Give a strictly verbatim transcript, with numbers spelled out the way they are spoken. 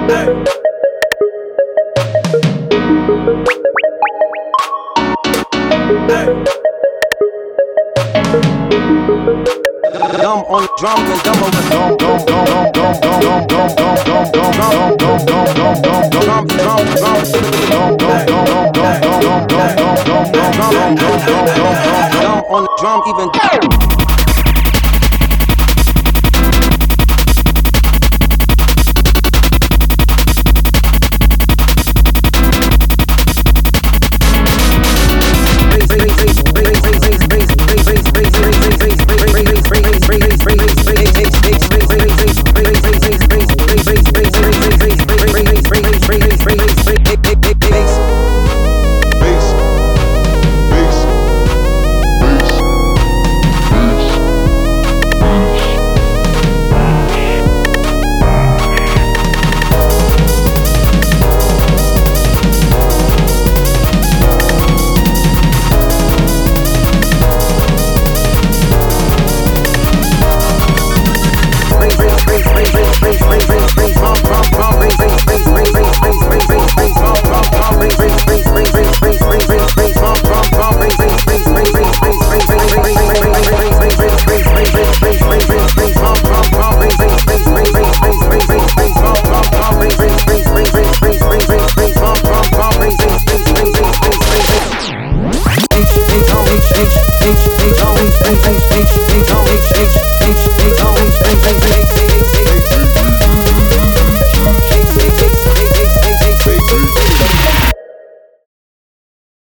Dumb on the drums and dumb on the drum, drum, drum, drum, drum, drum, drum, drum, drum, drum, drum, drum, drum, drum, drum, drum, drum, drum on the drum, even. H H H H H H H H H H H H H H H